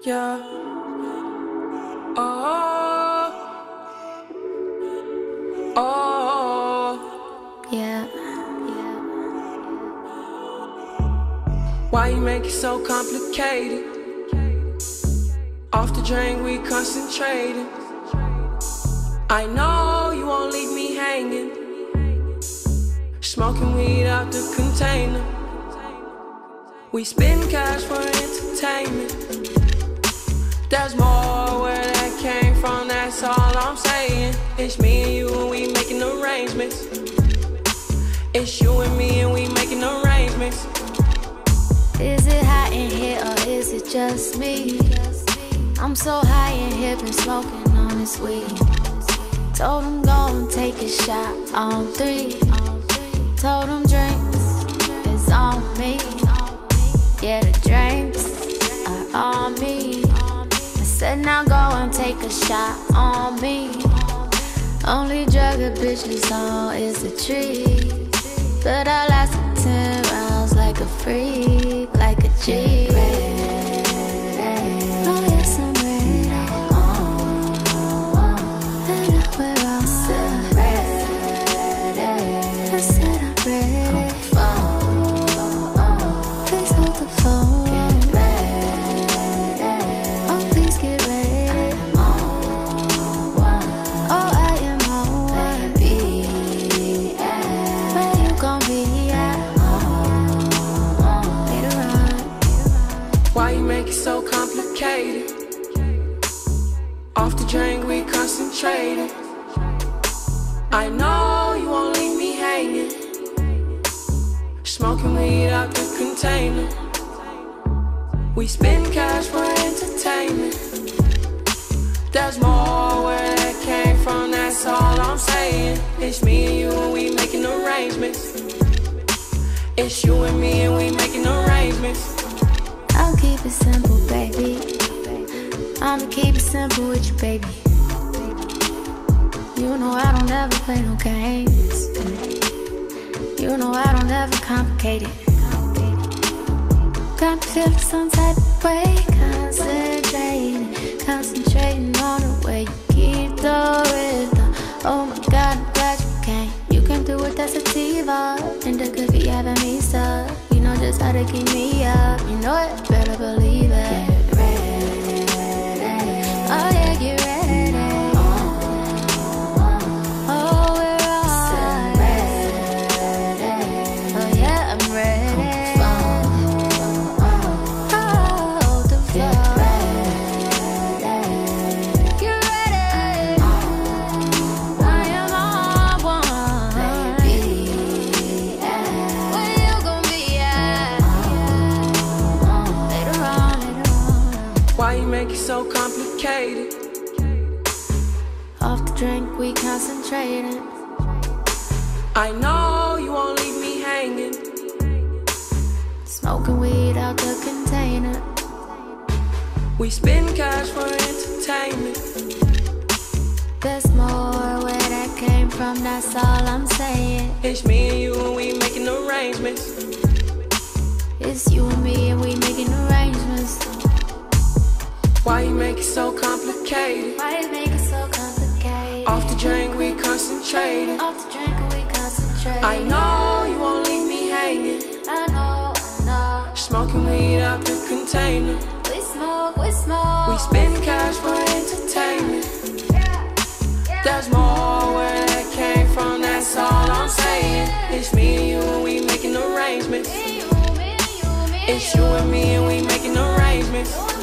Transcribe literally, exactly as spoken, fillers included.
Yeah. Oh. Oh. Yeah. Why you make it so complicated? Off the drink, we concentrated. I know you won't leave me hanging. Smoking weed out the container. We spend cash for entertainment. There's more where that came from, that's all I'm saying. It's me and you and we making arrangements. It's you and me and we making arrangements. Is it hot in here or is it just me? I'm so high in here, been smoking on this weed. Told him go and take a shot on three. Told him drinks is on me. Yeah, the drinks are on me. I said now go and take a shot on me. Only drug a bitch is on is the tree. But I lasted ten rounds like a freak, like a G. Oh yes, I'm ready. And I wear on. I said I'm ready. Please hold the phone. Oh, please get ready. Oh, I am on one. Where you gon' be at? Later on. Why you make it so complicated? Off the drink, we concentrated. I know you won't leave me hanging. Smoking weed out the container. We spend cash for entertainment. There's more where that came from, that's all I'm saying. It's me and you and we making arrangements. It's you and me and we making arrangements. I'll keep it simple, baby. I'ma keep it simple with you, baby. You know I don't ever play no games. You know I don't ever complicate it. Got me feeling some type of way. Concentrating, concentrating on the way you keep the rhythm. Oh my God, I'm glad you came. You came through with that sativa, and the cookie having me stuck. You know just how to keep me up. You know it, better believe it. Get ready. Oh yeah, get ready. Oh, we're on. Oh yeah, I'm ready. Oh, the floor. Get ready. I am on one. Where you gon' be at? Later on, later on. Why you make it so complicated? Off the drink, we concentrating. I know you won't leave me hanging. Smoking weed out the container. We spend cash for entertainment. There's more where that came from, that's all I'm saying. It's me and you and we making arrangements. It's you and me and we making arrangements. Why you make it so complicated? Why you make it so complicated? Off the drink, we concentrated. Off the drink and we concentrate. I know you won't leave me hanging. I know, I know. Smoking weed out the container. We smoke, we smoke. We spend cash for entertainment. There's more where that came from, that's all I'm saying. It's me and you and we making arrangements. Me, you, me, you, me, It's you and me and we making arrangements.